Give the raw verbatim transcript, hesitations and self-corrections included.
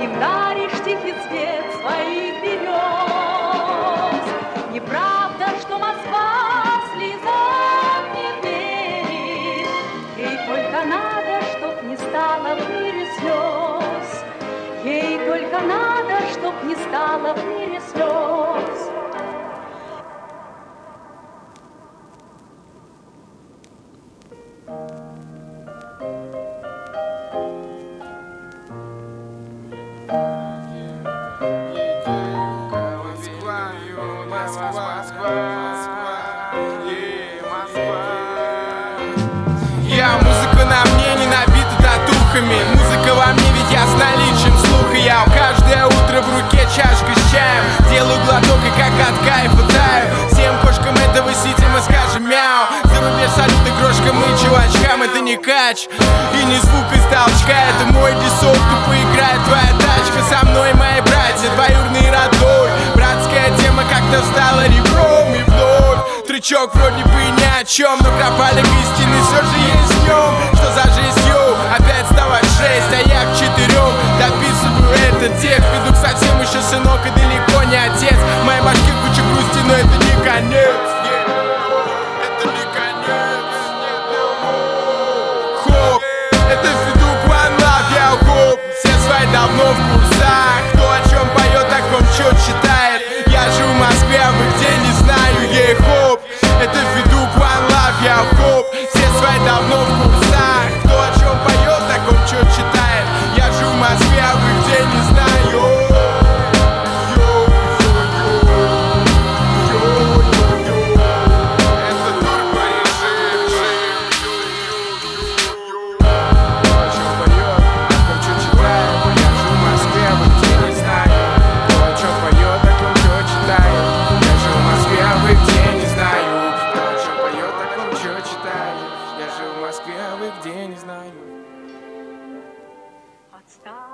им даришь тихий цвет своих берез. Неправда, что Москва слезам не верит, ей только надо, чтоб не стало в мире слез. Ей только надо, чтоб не стало в мире слез. Я, музыка на мне не набита татухами. Музыка во мне, ведь я с наличием слуха. Я каждое утро в руке чашка с чаем. Делаю глоток и как от кайфа таю. Всем кошкам этого сити мы скажем мяу. За рубеж салюты крошкам и чувачкам. Это не кач и не звук из толчка. Это мой десок, тупо играет твоя тачка. Со мной мои братья, двоюродный родной. Братская тема как-то встала ребром и вновь. Трючок вроде бы ни о чем, но кропалик истины все же есть в нем. Что за жизнь, йоу, опять вставать в шесть, а я к четырем дописываю этот текст. Веду совсем еще сынок и далеко не отец. В моей башке куча грусти, но это не конец. Это не конец. Хоп, это Федук One Love, я хоп. Все свои давно в курсах. Кто о чем поет, о ком что читает. Я живу в Москве, а вы где, не знаю, ей хоп. Это Федук One Love, я хоп. Все свои давно в курсах. Кто о чем поет, о ком что читает. Я живу в Москве, а вы где, не знаю. Отстань.